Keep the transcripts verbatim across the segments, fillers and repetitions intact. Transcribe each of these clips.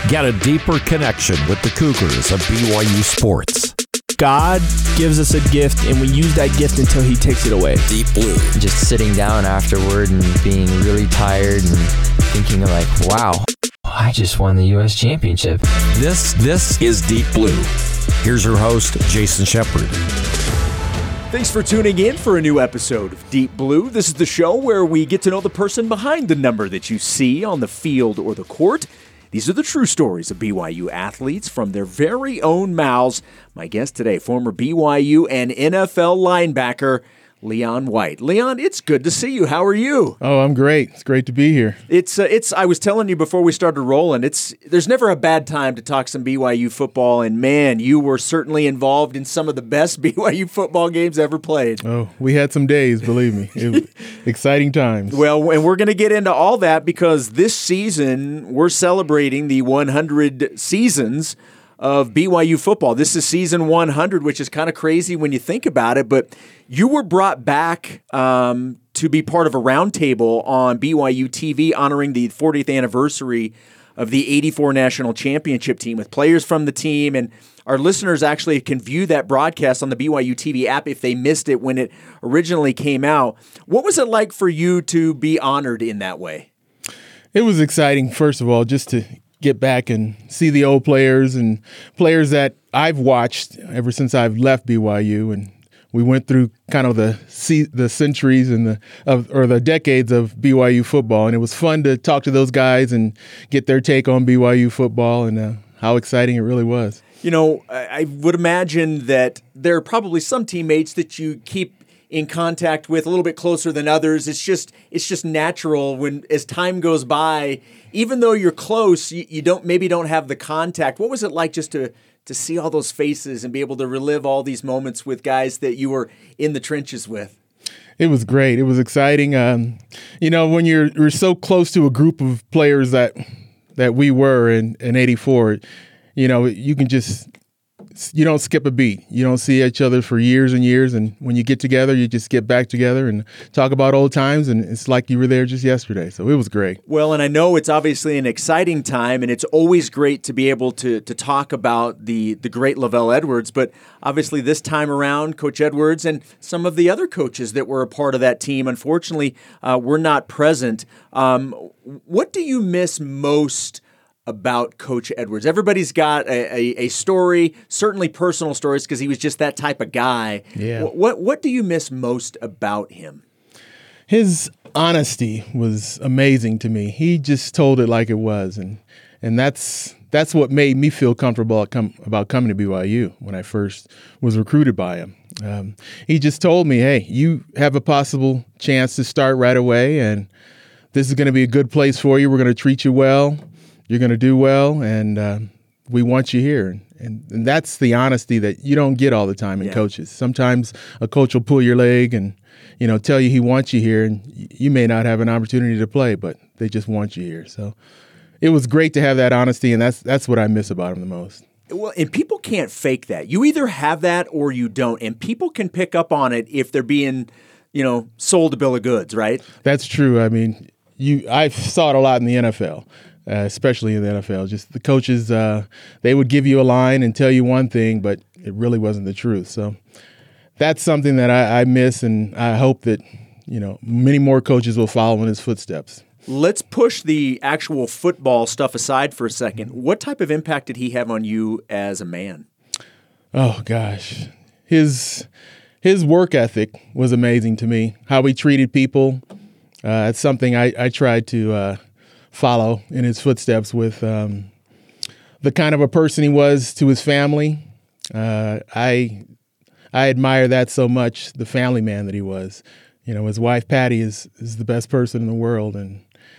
Get a deeper connection with the Cougars of B Y U sports. God gives us a gift, and we use that gift until he takes it away. Deep Blue. Just sitting down afterward and being really tired and thinking like, wow, I just won the U S championship. This, this is Deep Blue. Here's your host, Jason Shepard. Thanks for tuning in for a new episode of Deep Blue. This is the show where we get to know the person behind the number that you see on the field or the court. These are the true stories of B Y U athletes from their very own mouths. My guest today, former B Y U and N F L linebacker, Leon White. Leon, it's good to see you. How are you? Oh, I'm great. It's great to be here. It's uh, it's. I was telling you before we started rolling, it's there's never a bad time to talk some B Y U football, and man, you were certainly involved in some of the best B Y U football games ever played. Oh, we had some days, believe me. It was exciting times. Well, and we're going to get into all that because this season we're celebrating the one hundred seasons of B Y U football. This is season one hundred, which is kind of crazy when you think about it, but you were brought back um, to be part of a roundtable on B Y U T V honoring the fortieth anniversary of the eighty-four national championship team with players from the team, and our listeners actually can view that broadcast on the B Y U T V app if they missed it when it originally came out. What was it like for you to be honored in that way? It was exciting, first of all, just to get back and see the old players and players that I've watched ever since I've left B Y U, and we went through kind of the the centuries and the of or the decades of B Y U football, and it was fun to talk to those guys and get their take on B Y U football and uh, how exciting it really was. You know, I would imagine that there are probably some teammates that you keep in contact with a little bit closer than others. It's just it's just natural when as time goes by, even though you're close, you, you don't maybe don't have the contact. What was it like just to to see all those faces and be able to relive all these moments with guys that you were in the trenches with? It was great. It was exciting. Um, you know, when you're you're so close to a group of players that that we were in, in eighty-four, you know, you can just you don't skip a beat. You don't see each other for years and years, and when you get together, you just get back together and talk about old times, and it's like you were there just yesterday. So it was great. Well, and I know it's obviously an exciting time, and it's always great to be able to to talk about the the great LaVell Edwards, but obviously this time around, Coach Edwards and some of the other coaches that were a part of that team, unfortunately, uh, were not present. Um, what do you miss most about Coach Edwards? Everybody's got a, a, a story, certainly personal stories, because he was just that type of guy. Yeah. What, what what do you miss most about him? His honesty was amazing to me. He just told it like it was, and and that's that's what made me feel comfortable about coming to B Y U when I first was recruited by him. Um, he just told me, hey, you have a possible chance to start right away, and this is going to be a good place for you. We're going to treat you well. You're going to do well, and uh, we want you here. And, and that's the honesty that you don't get all the time in yeah. coaches. Sometimes a coach will pull your leg and, you know, tell you he wants you here, and you may not have an opportunity to play, but they just want you here. So it was great to have that honesty, and that's that's what I miss about him the most. Well, and people can't fake that. You either have that or you don't, and people can pick up on it if they're being, you know, sold a bill of goods, right? That's true. I mean, you I saw it a lot in the N F L. Uh, especially in the N F L, just the coaches, uh, they would give you a line and tell you one thing, but it really wasn't the truth. So that's something that I, I miss, and I hope that, you know, many more coaches will follow in his footsteps. Let's push the actual football stuff aside for a second. What type of impact did he have on you as a man? Oh, gosh. His his work ethic was amazing to me. How he treated people, uh, it's something I, I tried to uh, follow in his footsteps with. Um, the kind of a person he was to his family. Uh, I I admire that so much, the family man that he was. You know, his wife, Patty, is is the best person in the world, and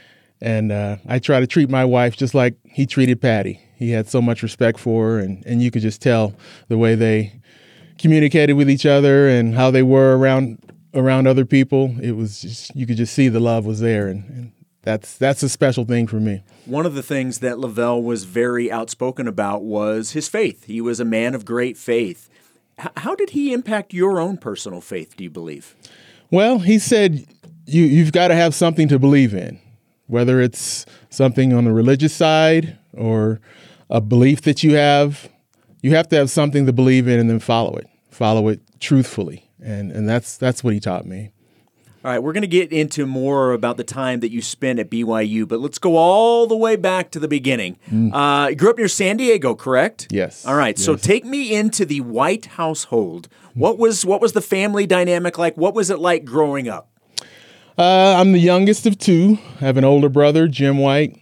and uh, I try to treat my wife just like he treated Patty. He had so much respect for her, and, and you could just tell the way they communicated with each other and how they were around around other people. It was just, you could just see the love was there, and, and That's that's a special thing for me. One of the things that LaVell was very outspoken about was his faith. He was a man of great faith. H- how did he impact your own personal faith, do you believe? Well, he said you, you've got to have something to believe in, whether it's something on the religious side or a belief that you have, you have to have something to believe in and then follow it. Follow it truthfully. And and that's that's what he taught me. All right, we're going to get into more about the time that you spent at B Y U, but let's go all the way back to the beginning. Mm. Uh, you grew up near San Diego, correct? Yes. All right, yes. So take me into the White household. What was what was the family dynamic like? What was it like growing up? Uh, I'm the youngest of two. I have an older brother, Jim White.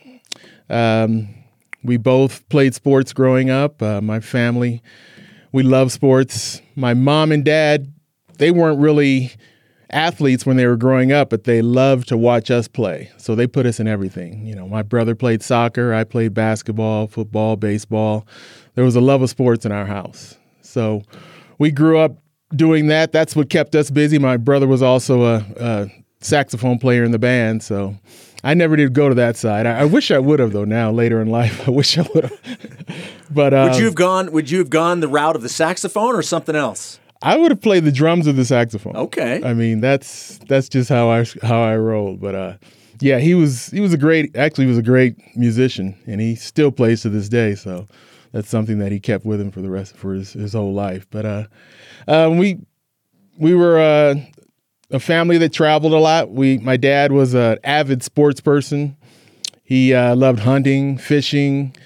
Um, we both played sports growing up. Uh, my family, we love sports. My mom and dad, they weren't really athletes when they were growing up, but they loved to watch us play. So they put us in everything. You know, my brother played soccer. I played basketball, football, baseball. There was a love of sports in our house. So we grew up doing that. That's what kept us busy. My brother was also a, a saxophone player in the band. So I never did go to that side. I, I wish I would have, though, now later in life. I wish I would have. But uh, would you have gone would you have gone the route of the saxophone or something else? I would have played the drums of the saxophone. Okay. I mean, that's that's just how I how I rolled. But uh, yeah, he was he was a great actually he was a great musician, and he still plays to this day. So that's something that he kept with him for the rest for his, his whole life. But uh, uh, we we were uh, a family that traveled a lot. We my dad was an avid sports person. He uh, loved hunting, fishing,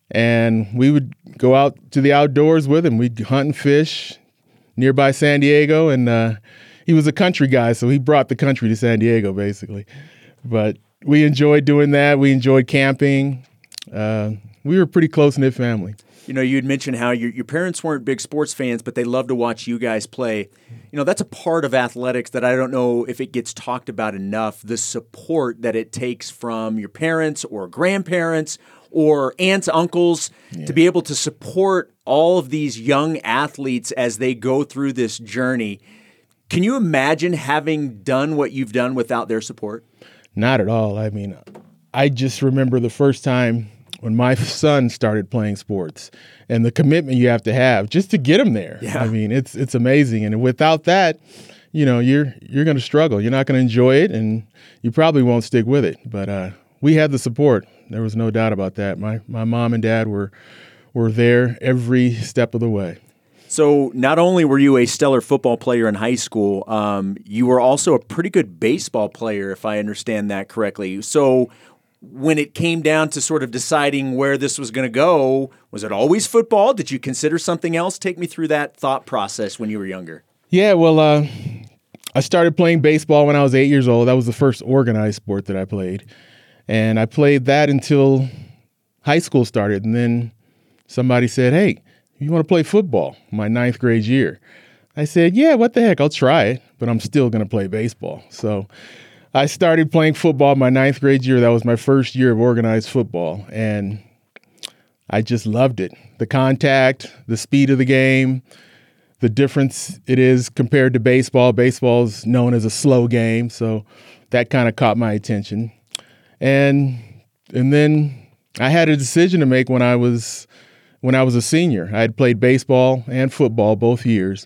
and we would go out to the outdoors with him. We'd hunt and fish nearby San Diego, and uh, he was a country guy, so he brought the country to San Diego, basically. But we enjoyed doing that. We enjoyed camping. Uh, we were a pretty close-knit family. You know, you had mentioned how your, your parents weren't big sports fans, but they loved to watch you guys play. You know, that's a part of athletics that I don't know if it gets talked about enough, the support that it takes from your parents or grandparents or aunts, uncles, yeah. to be able to support all of these young athletes as they go through this journey. Can you imagine having done what you've done without their support? Not at all. I mean, I just remember the first time when my son started playing sports and the commitment you have to have just to get him there. Yeah. I mean, it's it's amazing. And without that, you know, you're you're going to struggle. You're not going to enjoy it, and you probably won't stick with it. But uh, we had the support. There was no doubt about that. My my mom and dad were were there every step of the way. So not only were you a stellar football player in high school, um, you were also a pretty good baseball player, if I understand that correctly. So when it came down to sort of deciding where this was going to go, was it always football? Did you consider something else? Take me through that thought process when you were younger. Yeah, well, uh, I started playing baseball when I was eight years old. That was the first organized sport that I played. And I played that until high school started. And then somebody said, hey, you want to play football? My ninth grade year. I said, yeah, what the heck? I'll try it, but I'm still going to play baseball. So I started playing football my ninth grade year. That was my first year of organized football. And I just loved it. The contact, the speed of the game, the difference it is compared to baseball. Baseball is known as a slow game, so that kind of caught my attention. And and then I had a decision to make when I was when I was a senior. I had played baseball and football both years.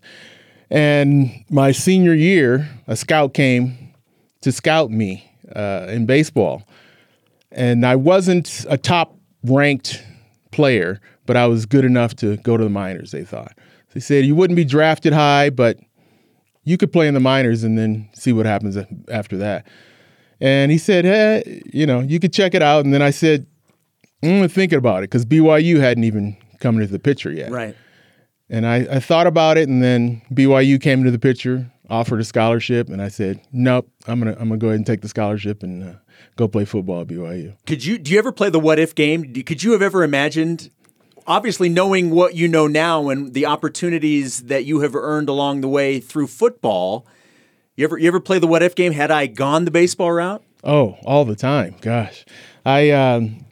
And my senior year, a scout came to scout me uh, in baseball. And I wasn't a top-ranked player, but I was good enough to go to the minors, they thought. They said, you wouldn't be drafted high, but you could play in the minors and then see what happens after that. And he said, hey, you know, you could check it out. And then I said, I'm thinking about it because B Y U hadn't even come into the picture yet. Right. And I, I thought about it, and then B Y U came into the picture, offered a scholarship, and I said, nope, I'm gonna I'm gonna go ahead and take the scholarship and uh, go play football at B Y U. Could you? Do you ever play the what if game? Could you have ever imagined? Obviously, knowing what you know now and the opportunities that you have earned along the way through football, you ever you ever play the what if game? Had I gone the baseball route? Oh, all the time. Gosh, I um,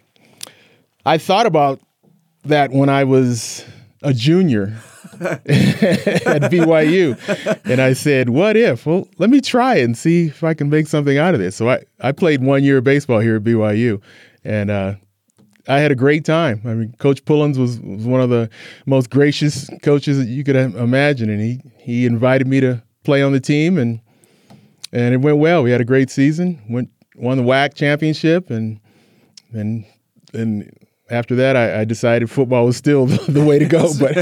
I thought about that when I was a junior at B Y U, and I said, "What if? Well, let me try it and see if I can make something out of this." So I I played one year of baseball here at B Y U, and uh, I had a great time. I mean, Coach Pullins was, was one of the most gracious coaches that you could imagine, and he he invited me to play on the team, and and it went well. We had a great season. Went won the W A C championship, and and and after that, I, I decided football was still the, the way to go, but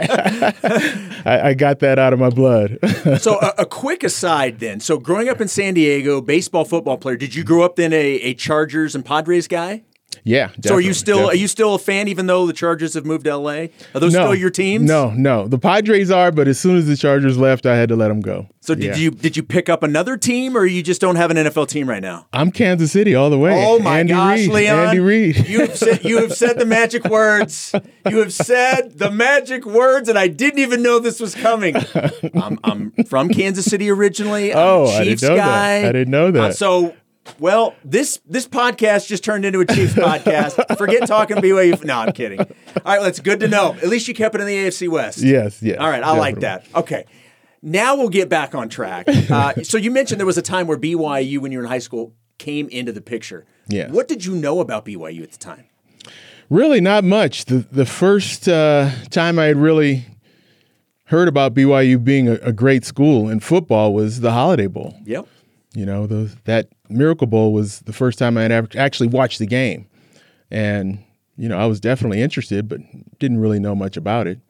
I, I, I got that out of my blood. So a, a quick aside then. So growing up in San Diego, baseball, football player, did you grow up then a, a Chargers and Padres guy? Yeah. Definitely, so are you still definitely. are you still a fan even though the Chargers have moved to L A? Are those no, still your teams? No, no. The Padres are, but as soon as the Chargers left, I had to let them go. So did yeah. you did you pick up another team, or you just don't have an N F L team right now? I'm Kansas City all the way. Oh my Andy gosh, Reid, Leon! Andy Reid. You have said you have said the magic words. You have said the magic words, and I didn't even know this was coming. I'm, I'm from Kansas City originally. I'm oh, a Chiefs I didn't know guy. that. I didn't know that. Uh, so. Well, this this podcast just turned into a Chiefs podcast. Forget talking B Y U. No, I'm kidding. All right, well, it's good to know. At least you kept it in the A F C West. Yes, yes. All right, I like that. Okay. Now we'll get back on track. Uh, so you mentioned there was a time where B Y U, when you were in high school, came into the picture. Yes. What did you know about B Y U at the time? Really not much. The the first uh, time I had really heard about B Y U being a, a great school in football was the Holiday Bowl. Yep. You know, those, that Miracle Bowl was the first time I had actually watched the game. And, you know, I was definitely interested, but didn't really know much about it.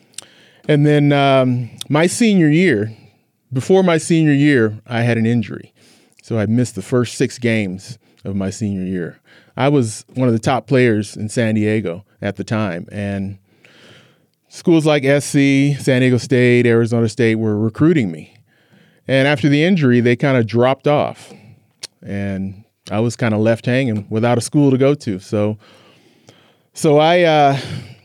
And then um, my senior year, before my senior year, I had an injury. So I missed the first six games of my senior year. I was one of the top players in San Diego at the time. And schools like S C, San Diego State, Arizona State were recruiting me. And after the injury, they kind of dropped off. And I was kind of left hanging without a school to go to. So so I uh,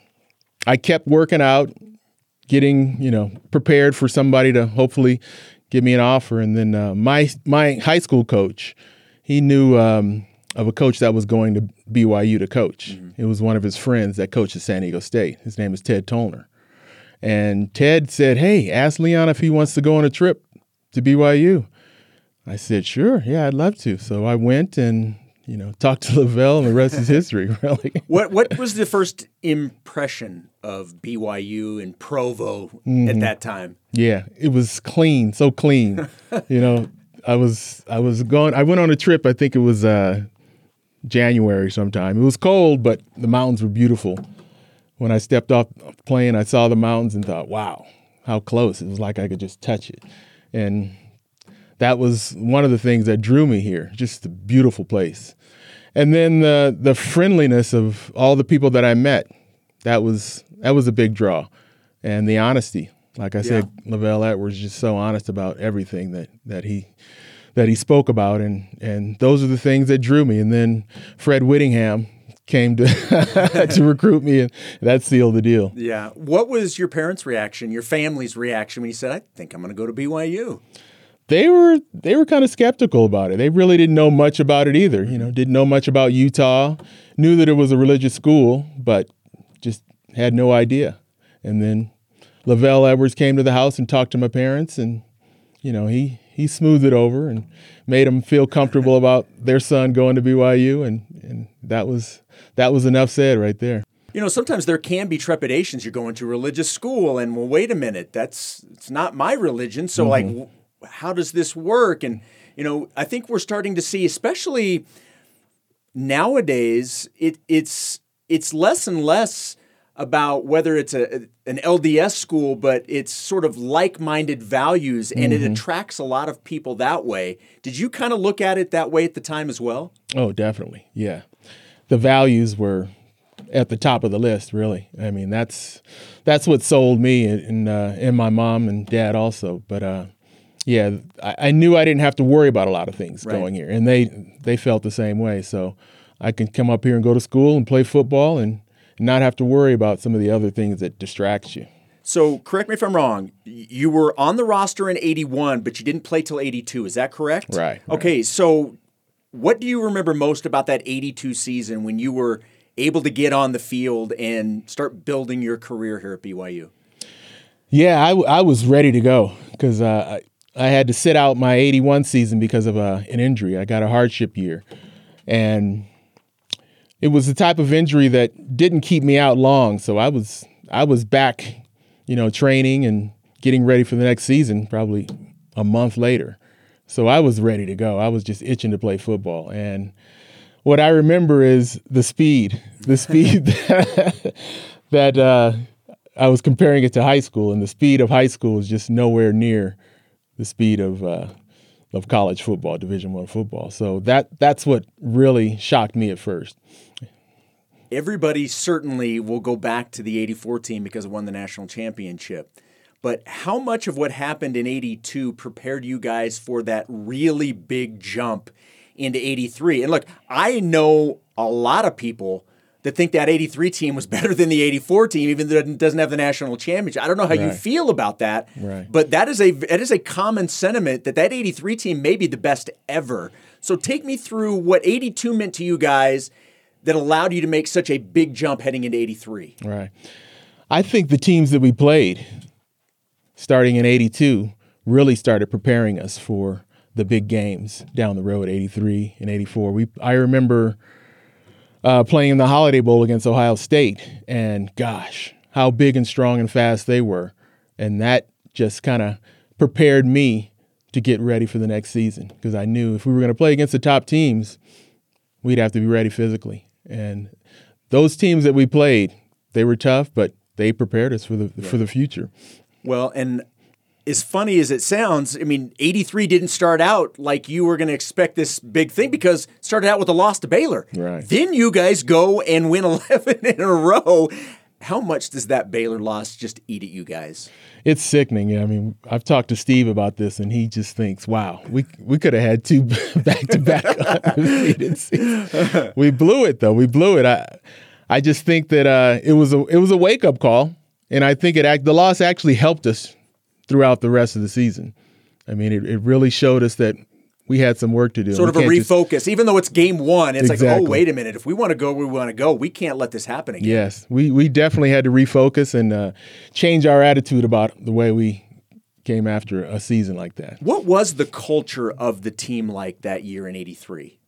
I kept working out, getting, you know, prepared for somebody to hopefully give me an offer. And then uh, my my high school coach, he knew um, of a coach that was going to B Y U to coach. Mm-hmm. It was one of his friends that coached at San Diego State. His name is Ted Tollner. And Ted said, hey, ask Leon if he wants to go on a trip to B Y U. I said, sure, yeah, I'd love to. So I went and, you know, talked to Lavelle, and the rest is history, really. What what was the first impression of B Y U and Provo mm-hmm. at that time? Yeah, it was clean, so clean. you know, I was I was going. I went on a trip. I think it was uh, January sometime. It was cold, but the mountains were beautiful. When I stepped off the plane, I saw the mountains and thought, wow, how close. It was like I could just touch it. And that was one of the things that drew me here, just a beautiful place. And then the the friendliness of all the people that I met, that was that was a big draw. And the honesty. Like I said, yeah. Lavelle Edwards is just so honest about everything that, that he that he spoke about. And, and those are the things that drew me. And then Fred Whittingham came to to recruit me, and that sealed the deal. Yeah. What was your parents' reaction, your family's reaction when you said, I think I'm going to go to B Y U? They were they were kind of skeptical about it. They really didn't know much about it either. You know, didn't know much about Utah, knew that it was a religious school, but just had no idea. And then Lavelle Edwards came to the house and talked to my parents, and, you know, he, he smoothed it over and made them feel comfortable about their son going to B Y U, and, and that was that was enough said right there. You know, sometimes there can be trepidations. You're going to a religious school, and, well, wait a minute, that's it's not my religion, so, mm-hmm. like, how does this work? And, you know, I think we're starting to see, especially nowadays, it, it's it's less and less about whether it's a an L D S school, but it's sort of like-minded values, and mm-hmm. it attracts a lot of people that way. Did you kind of look at it that way at the time as well? Oh, definitely, yeah. The values were at the top of the list, really. I mean, that's that's what sold me, and uh, and my mom and dad also. But uh, yeah, I, I knew I didn't have to worry about a lot of things right. going here, and they they felt the same way. So I can come up here and go to school and play football and not have to worry about some of the other things that distract you. So correct me if I'm wrong. You were on the roster in eighty-one, but you didn't play till eighty-two. Is that correct? Right. Okay, right. So what do you remember most about that eighty-two season when you were able to get on the field and start building your career here at B Y U? Yeah, I, I was ready to go because uh, I, I had to sit out my eighty-one season because of uh, an injury. I got a hardship year. And it was the type of injury that didn't keep me out long. So I was I was back, you know, training and getting ready for the next season probably a month later. So I was ready to go. I was just itching to play football. And what I remember is the speed, the speed that, that uh, I was comparing it to high school, and the speed of high school is just nowhere near the speed of uh, of college football, Division I football. So that that's what really shocked me at first. Everybody certainly will go back to the eighty-four team because it won the national championship. But how much of what happened in eighty-two prepared you guys for that really big jump into eighty-three? And look, I know a lot of people that think that eighty-three team was better than the eighty-four team, even though it doesn't have the national championship. I don't know how right. you feel about that, right. but that is a that is a common sentiment that that eighty-three team may be the best ever. So take me through what eighty-two meant to you guys that allowed you to make such a big jump heading into eighty-three. Right. I think the teams that we played starting in eighty-two really started preparing us for the big games down the road, eighty-three and eighty-four. We I remember uh, playing in the Holiday Bowl against Ohio State, and gosh, how big and strong and fast they were. And that just kind of prepared me to get ready for the next season, because I knew if we were going to play against the top teams, we'd have to be ready physically. And those teams that we played, they were tough, but they prepared us for the yeah. for the future. Well, and as funny as it sounds, I mean, eighty-three didn't start out like you were going to expect this big thing, because it started out with a loss to Baylor. Right. Then you guys go and win eleven in a row. How much does that Baylor loss just eat at you guys? It's sickening. I mean, I've talked to Steve about this, and he just thinks, wow, we we could have had two back-to-back undefeated seasons. We blew it, though. We blew it. I I just think that uh, it was a it was a wake-up call, and I think it act, the loss actually helped us throughout the rest of the season. I mean, it, it really showed us that we had some work to do. Sort of a refocus. Just, Even though it's game one, it's exactly. like, oh, wait a minute. If we want to go where we want to go, we can't let this happen again. Yes, we, we definitely had to refocus and uh, change our attitude about the way we came after a season like that. What was the culture of the team like that year in eighty-three?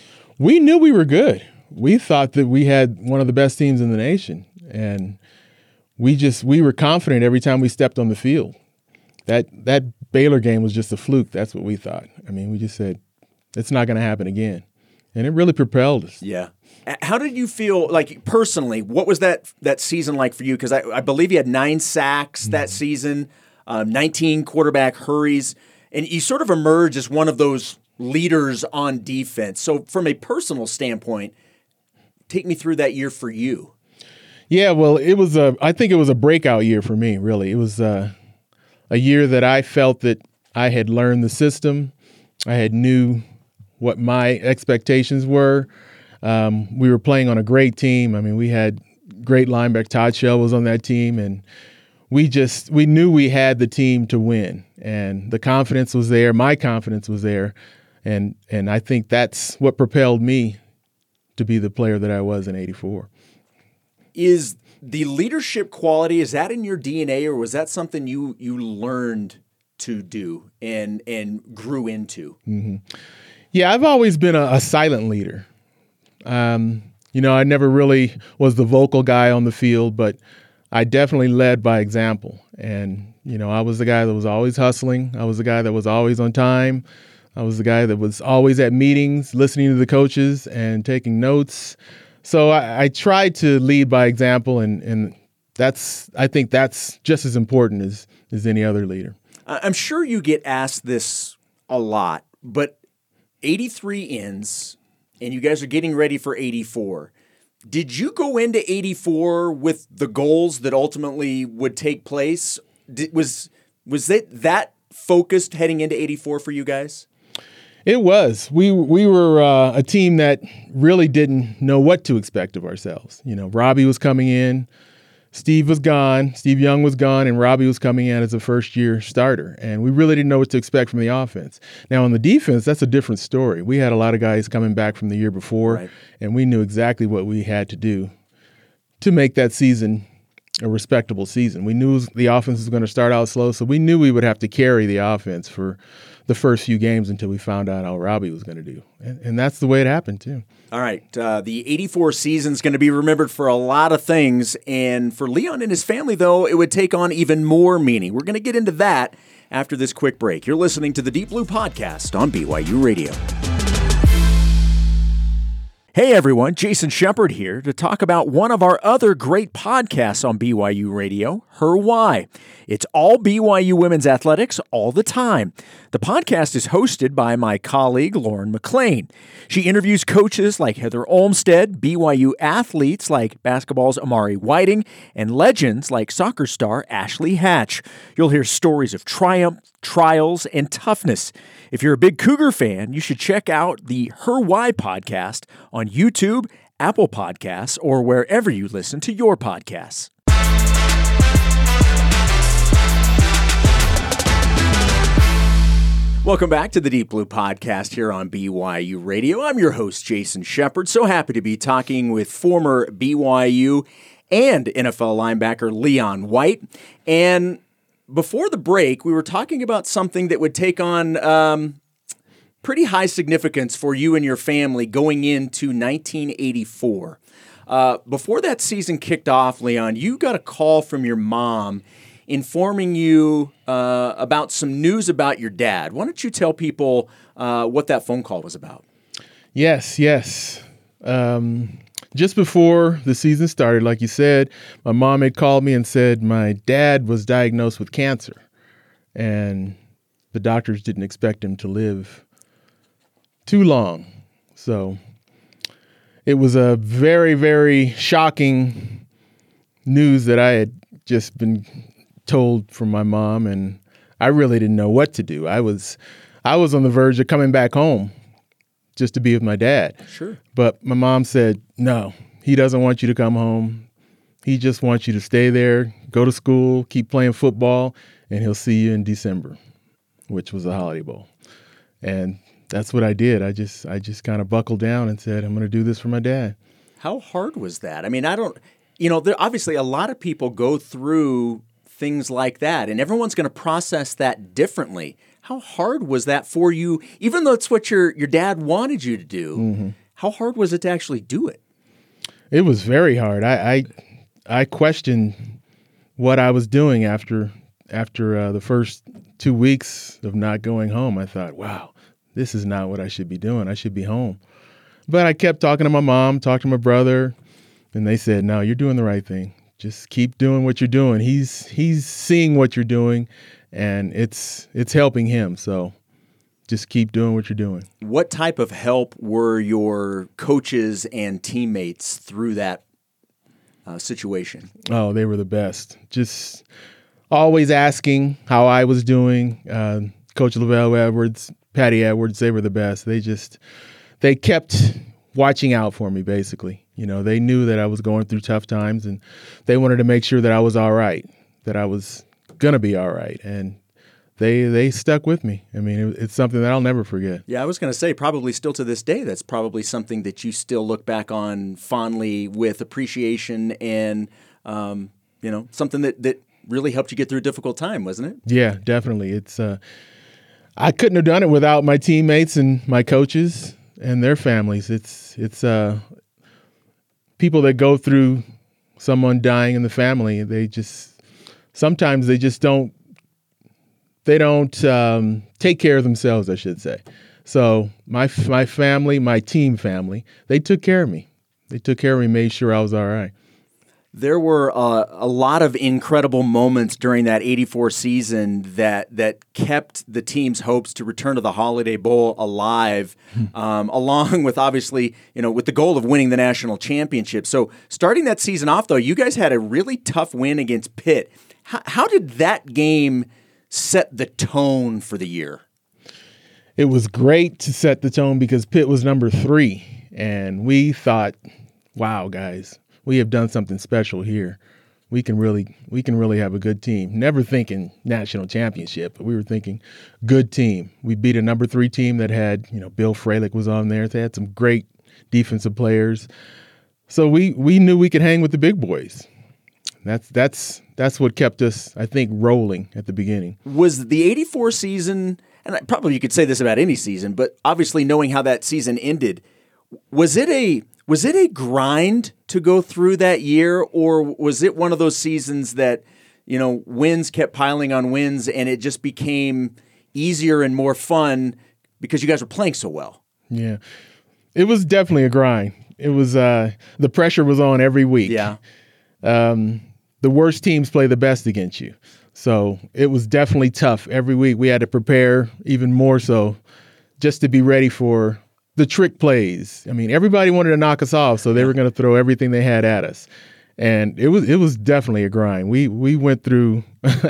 We knew we were good. We thought that we had one of the best teams in the nation, and we just we were confident every time we stepped on the field. That that Baylor game was just a fluke. That's what we thought. I mean, we just said, it's not going to happen again. And it really propelled us. Yeah. How did you feel, like, personally, what was that that season like for you? Because I, I believe you had nine sacks mm-hmm. that season, um, nineteen quarterback hurries, and you sort of emerged as one of those leaders on defense. So from a personal standpoint, take me through that year for you. Yeah, well, it was a, I think it was a breakout year for me, really. It was uh, a year that I felt that I had learned the system. I had knew what my expectations were. Um, we were playing on a great team. I mean, we had great linebacker. Todd Shell was on that team, and we just we knew we had the team to win, and the confidence was there. My confidence was there, and and I think that's what propelled me to be the player that I was in eighty-four. Is the leadership quality, is that in your D N A, or was that something you you learned to do and and grew into? Mm-hmm. Yeah, I've always been a, a silent leader. Um, you know, I never really was the vocal guy on the field, but I definitely led by example. And, you know, I was the guy that was always hustling. I was the guy that was always on time. I was the guy that was always at meetings, listening to the coaches and taking notes. So I, I tried to lead by example, and, and that's I think that's just as important as, as any other leader. I'm sure you get asked this a lot, but eighty-three ends, and you guys are getting ready for eighty-four. Did you go into eighty-four with the goals that ultimately would take place? Did, was was it that focused heading into eighty-four for you guys? It was. We we were uh, a team that really didn't know what to expect of ourselves. You know, Robbie was coming in, Steve was gone, Steve Young was gone, and Robbie was coming in as a first-year starter. And we really didn't know what to expect from the offense. Now, on the defense, that's a different story. We had a lot of guys coming back from the year before, right, and we knew exactly what we had to do to make that season a respectable season. We knew the offense was going to start out slow, so we knew we would have to carry the offense for the first few games until we found out how Robbie was going to do. And, and that's the way it happened, too. All right. Uh, the eighty-four season is going to be remembered for a lot of things. And for Leon and his family, though, it would take on even more meaning. We're going to get into that after this quick break. You're listening to the Deep Blue Podcast on B Y U Radio. Hey everyone, Jason Shepard here to talk about one of our other great podcasts on B Y U Radio, Her Why. It's all B Y U women's athletics all the time. The podcast is hosted by my colleague Lauren McLean. She interviews coaches like Heather Olmstead, B Y U athletes like basketball's Amari Whiting, and legends like soccer star Ashley Hatch. You'll hear stories of triumph, trials, and toughness. If you're a big Cougar fan, you should check out the Her Why podcast on YouTube, Apple Podcasts, or wherever you listen to your podcasts. Welcome back to the Deep Blue Podcast here on B Y U Radio. I'm your host, Jason Shepard. So happy to be talking with former B Y U and N F L linebacker Leon White. And before the break, we were talking about something that would take on um, pretty high significance for you and your family going into nineteen eighty-four. Uh, before that season kicked off, Leon, you got a call from your mom informing you uh, about some news about your dad. Why don't you tell people uh, what that phone call was about? Yes, yes. Um, just before the season started, like you said, my mom had called me and said my dad was diagnosed with cancer, and the doctors didn't expect him to live too long. So it was a very, very shocking news that I had just been told from my mom, and I really didn't know what to do. I was, I was on the verge of coming back home just to be with my dad. Sure. But my mom said, no, he doesn't want you to come home. He just wants you to stay there, go to school, keep playing football, and he'll see you in December, which was the Holiday Bowl. And that's what I did. I just I just kind of buckled down and said, I'm going to do this for my dad. How hard was that? I mean, I don't, you know, there, obviously a lot of people go through things like that, and everyone's going to process that differently. How hard was that for you, even though it's what your, your dad wanted you to do? Mm-hmm. How hard was it to actually do it? It was very hard. I I, I questioned what I was doing after after uh, the first two weeks of not going home. I thought, wow, this is not what I should be doing. I should be home. But I kept talking to my mom, talking to my brother, and they said, no, you're doing the right thing. Just keep doing what you're doing. He's he's seeing what you're doing, and it's it's helping him. So just keep doing what you're doing. What type of help were your coaches and teammates through that uh, situation? Oh, they were the best. Just always asking how I was doing. Uh, Coach Lavelle Edwards, Patty Edwards, they were the best. They just, they kept watching out for me, basically. You know, they knew that I was going through tough times, and they wanted to make sure that I was all right, that I was going to be all right. And they they stuck with me. I mean, it, it's something that I'll never forget. Yeah, I was going to say, probably still to this day, that's probably something that you still look back on fondly with appreciation and, um, you know, something that, that really helped you get through a difficult time, wasn't it? Yeah, definitely. It's uh, I couldn't have done it without my teammates and my coaches and their families. It's it's uh, people that go through someone dying in the family. They just sometimes they just don't they don't um, take care of themselves, I should say. So my my family, my team family, they took care of me. They took care of me, made sure I was all right. There were uh, a lot of incredible moments during that eighty-four season that that kept the team's hopes to return to the Holiday Bowl alive, um, along with obviously, you know, with the goal of winning the national championship. So starting that season off, though, you guys had a really tough win against Pitt. How, how did that game set the tone for the year? It was great to set the tone because Pitt was number three, and we thought, wow, guys, we have done something special here. We can really we can really have a good team. Never thinking national championship, but we were thinking good team. We beat a number three team that had, you know, Bill Fralick was on there. They had some great defensive players. So we we knew we could hang with the big boys. That's that's that's what kept us, I think, rolling at the beginning. Was the eighty-four season, and probably you could say this about any season, but obviously knowing how that season ended, was it a was it a grind to go through that year, or was it one of those seasons that, you know, wins kept piling on wins and it just became easier and more fun because you guys were playing so well? Yeah. it was definitely a grind. It was uh, the pressure was on every week. Yeah. Um, the worst teams play the best against you. So it was definitely tough. Every week we had to prepare even more so just to be ready for the trick plays. I mean, everybody wanted to knock us off, so they were going to throw everything they had at us. And it was it was definitely a grind. We we went through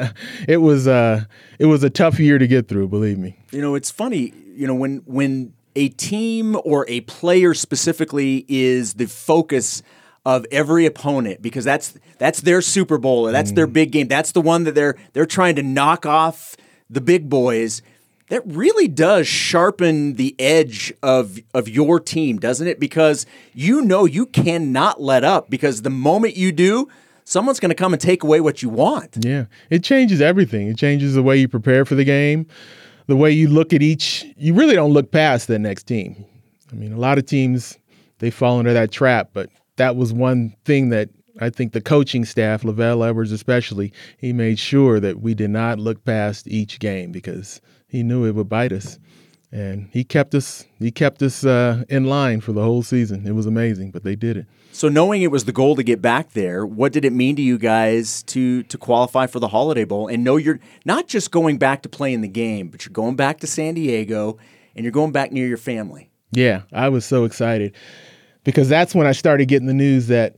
it was uh it was a tough year to get through, believe me. You know, it's funny, you know, when when a team or a player specifically is the focus of every opponent, because that's that's their Super Bowl, or that's mm. their big game. That's the one that they're they're trying to knock off the big boys. That really does sharpen the edge of of your team, doesn't it? Because you know you cannot let up, because the moment you do, someone's going to come and take away what you want. Yeah, it changes everything. It changes the way you prepare for the game, the way you look at each. You really don't look past the next team. I mean, a lot of teams, they fall into that trap, but that was one thing that I think the coaching staff, Lavelle Edwards especially, he made sure that we did not look past each game, because he knew it would bite us, and he kept us. He kept us uh, in line for the whole season. It was amazing, but they did it. So, knowing it was the goal to get back there, what did it mean to you guys to to qualify for the Holiday Bowl and know you're not just going back to play in the game, but you're going back to San Diego and you're going back near your family? Yeah, I was so excited, because that's when I started getting the news that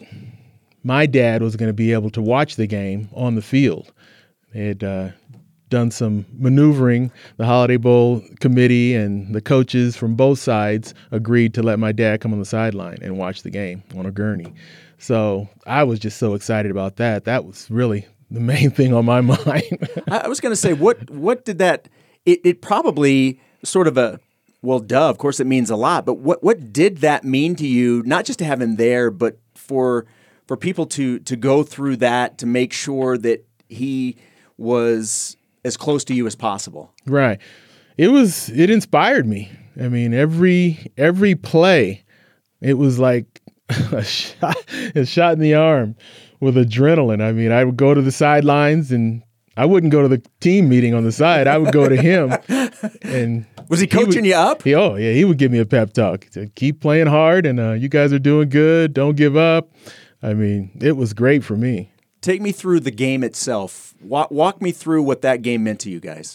my dad was going to be able to watch the game on the field. They had uh, done some maneuvering. The Holiday Bowl committee and the coaches from both sides agreed to let my dad come on the sideline and watch the game on a gurney. So I was just so excited about that. That was really the main thing on my mind. I was going to say, what what did that? It, it probably sort of a well, duh. Of course, it means a lot. But what what did that mean to you? Not just to have him there, but for for people to to go through that, to make sure that he was as close to you as possible. Right. It was, it inspired me. I mean, every, every play, it was like a shot, a shot in the arm with adrenaline. I mean, I would go to the sidelines, and I wouldn't go to the team meeting on the side. I would go to him. And was he coaching he would, you up? He, oh yeah. He would give me a pep talk. He said, keep playing hard, and uh, you guys are doing good. Don't give up. I mean, it was great for me. Take me through the game itself. Walk, walk me through what that game meant to you guys.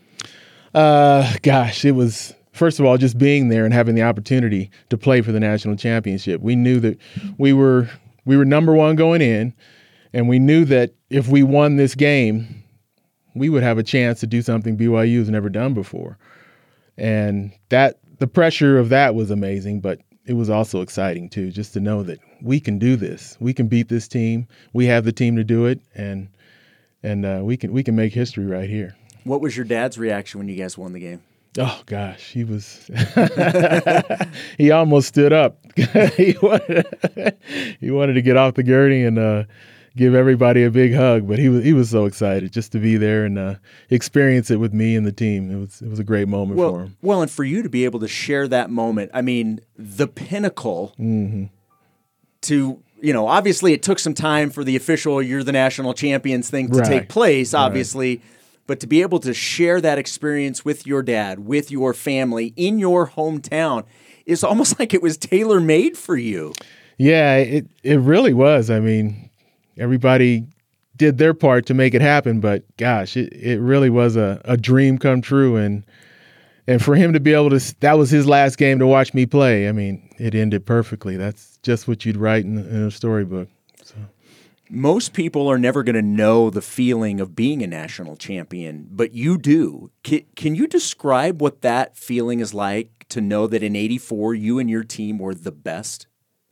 Uh, gosh, it was, first of all, just being there and having the opportunity to play for the national championship. We knew that we were we were number one going in, and we knew that if we won this game, we would have a chance to do something B Y U's never done before. And that the pressure of that was amazing, but it was also exciting too, just to know that we can do this. We can beat this team. We have the team to do it, and and uh, we can we can make history right here. What was your dad's reaction when you guys won the game? Oh gosh, he was he almost stood up. he wanted he wanted to get off the gurney and uh, give everybody a big hug, but he was he was so excited just to be there and uh, experience it with me and the team. It was it was a great moment well, for him. Well, and for you to be able to share that moment, I mean, the pinnacle mm-hmm. to, you know, obviously it took some time for the official "you're the national champions" thing to right. take place, obviously, right. but to be able to share that experience with your dad, with your family, in your hometown, is almost like it was tailor-made for you. Yeah, it it really was. I mean, everybody did their part to make it happen, but gosh, it, it really was a, a dream come true. And and for him to be able to, that was his last game to watch me play. I mean, it ended perfectly. That's just what you'd write in, in a storybook. So. Most people are never going to know the feeling of being a national champion, but you do. Can, can you describe what that feeling is like to know that in eighty-four, you and your team were the best?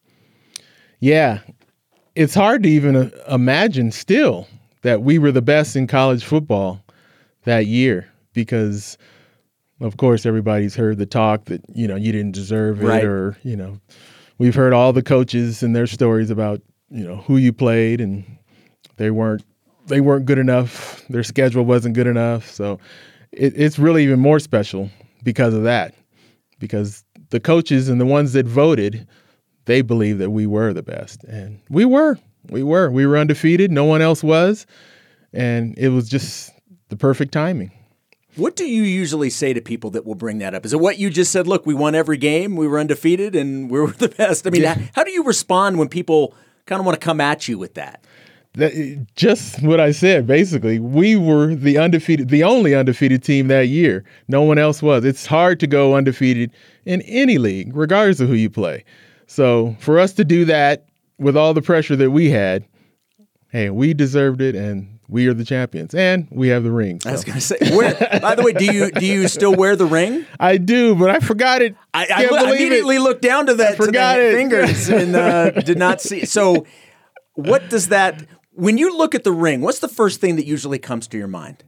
Yeah. It's hard to even uh, imagine still that we were the best in college football that year, because, of course, everybody's heard the talk that, you know, you didn't deserve it, right. or, you know, we've heard all the coaches and their stories about, you know, who you played, and they weren't they weren't good enough. Their schedule wasn't good enough. So it, it's really even more special because of that, because the coaches and the ones that voted, they believed that we were the best. And we were. We were. We were undefeated. No one else was. And it was just the perfect timing. What do you usually say to people that will bring that up? Is it what you just said? Look, we won every game, we were undefeated, and we were the best. I mean, yeah. how, how do you respond when people kind of want to come at you with that? That, just what I said, basically. We were the undefeated, the only undefeated team that year. No one else was. It's hard to go undefeated in any league, regardless of who you play. So for us to do that with all the pressure that we had, hey, we deserved it, and we are the champions, and we have the ring. So. I was going to say, where, by the way, do you do you still wear the ring? I do, but I forgot it. I, I, I immediately it. looked down to that, I forgot to the it. fingers, and uh, did not see. So, what does that? When you look at the ring, what's the first thing that usually comes to your mind?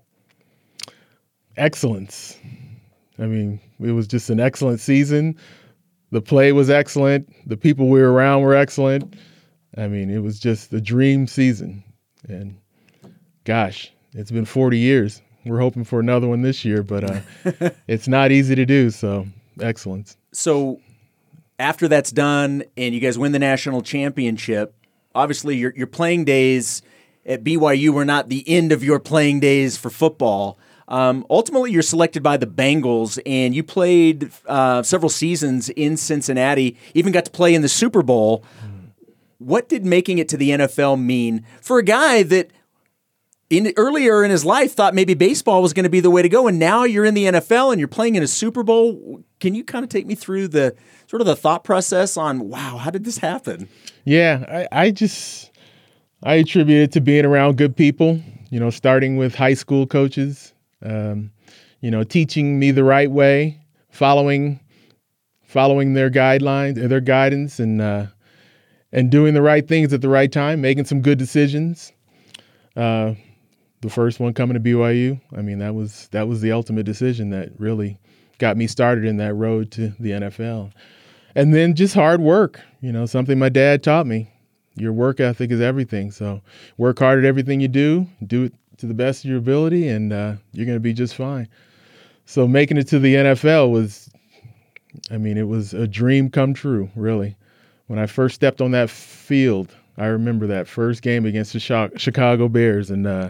Excellence. I mean, it was just an excellent season. The play was excellent. The people we were around were excellent. I mean, it was just a dream season. And gosh, it's been forty years. We're hoping for another one this year, but uh, it's not easy to do. So excellence. So after that's done and you guys win the national championship, obviously your your playing days at B Y U were not the end of your playing days for football. Um, ultimately, you're selected by the Bengals, and you played uh, several seasons in Cincinnati, even got to play in the Super Bowl. What did making it to the N F L mean for a guy that in earlier in his life thought maybe baseball was going to be the way to go, and now you're in the N F L and you're playing in a Super Bowl? Can you kind of take me through the sort of the thought process on, wow, how did this happen? Yeah, I, I just I attribute it to being around good people, you know, starting with high school coaches, um, you know, teaching me the right way, following following their guidelines, their guidance, and uh, and doing the right things at the right time, making some good decisions. Uh, the first one coming to B Y U, I mean, that was that was the ultimate decision that really got me started in that road to the N F L. And then just hard work, you know, something my dad taught me. Your work ethic is everything. So work hard at everything you do, do it to the best of your ability, and uh, you're going to be just fine. So making it to the N F L was, I mean, it was a dream come true, really. When I first stepped on that field, I remember that first game against the Chicago Bears, and uh,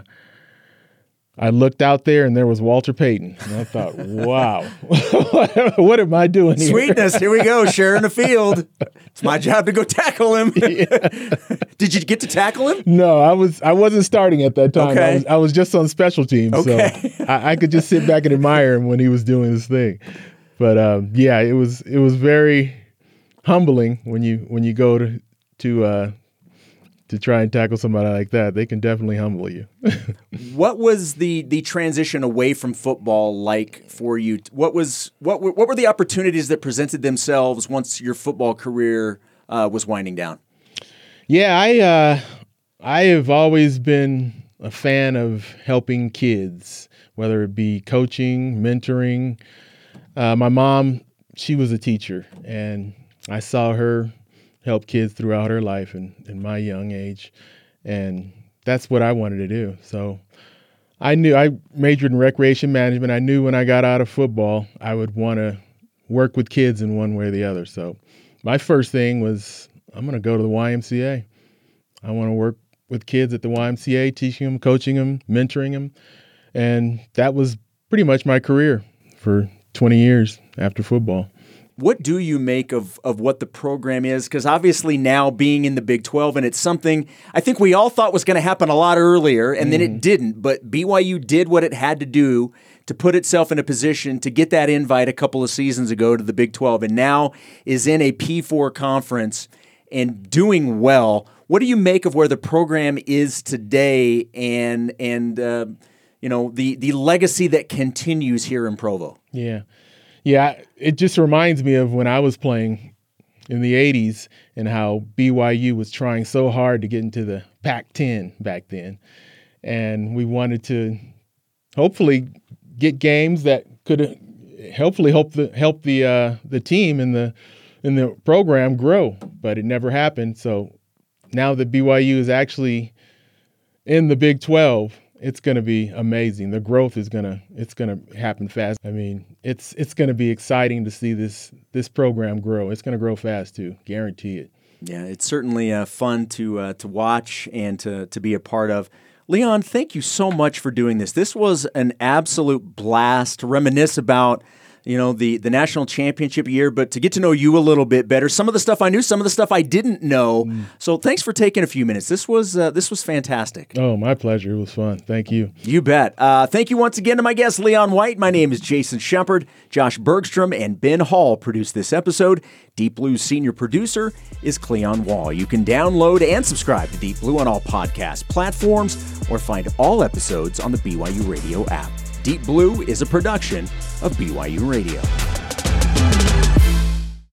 I looked out there, and there was Walter Payton. And I thought, wow, what am I doing here? Sweetness, here we go, sharing the field. It's my job to go tackle him. Yeah. Did you get to tackle him? No, I was I wasn't starting at that time. Okay. I was I was just on special teams, okay. so I, I could just sit back and admire him when he was doing his thing. But um, yeah, it was it was very humbling when you when you go to to uh, to try and tackle somebody like that. They can definitely humble you. What was the the transition away from football like for you? What was what were, what were the opportunities that presented themselves once your football career uh, was winding down? Yeah, I uh, I have always been a fan of helping kids, whether it be coaching, mentoring. Uh, my mom, she was a teacher, and I saw her help kids throughout her life and in my young age. And that's what I wanted to do. So I knew I majored in recreation management. I knew when I got out of football, I would want to work with kids in one way or the other. So my first thing was, I'm going to go to the Y M C A. I want to work with kids at the Y M C A, teaching them, coaching them, mentoring them. And that was pretty much my career for twenty years after football. What do you make of, of what the program is? Because obviously now being in the Big twelve, and it's something I think we all thought was going to happen a lot earlier, and mm. then it didn't. But B Y U did what it had to do to put itself in a position to get that invite a couple of seasons ago to the Big twelve, and now is in a P four conference and doing well. What do you make of where the program is today and and uh, you know the the legacy that continues here in Provo? Yeah. Yeah, it just reminds me of when I was playing in the eighties and how B Y U was trying so hard to get into the Pac ten back then. And we wanted to hopefully get games that could hopefully help the help the uh, the team and the in the program grow, but it never happened. So now that B Y U is actually in the Big twelve, it's going to be amazing. The growth is going to it's going to happen fast. I mean, it's it's going to be exciting to see this this program grow. It's going to grow fast too, guarantee it. Yeah, it's certainly uh, fun to uh, to watch and to to be a part of. Leon, thank you so much for doing this. This was an absolute blast to reminisce about, you know, the, the national championship year, but to get to know you a little bit better. Some of the stuff I knew, some of the stuff I didn't know. Mm. So thanks for taking a few minutes. This was uh, this was fantastic. Oh, my pleasure. It was fun. Thank you. You bet. Uh, thank you once again to my guest, Leon White. My name is Jason Shepard. Josh Bergstrom and Ben Hall produced this episode. Deep Blue's senior producer is Cleon Wall. You can download and subscribe to Deep Blue on all podcast platforms or find all episodes on the B Y U Radio app. Deep Blue is a production of B Y U Radio.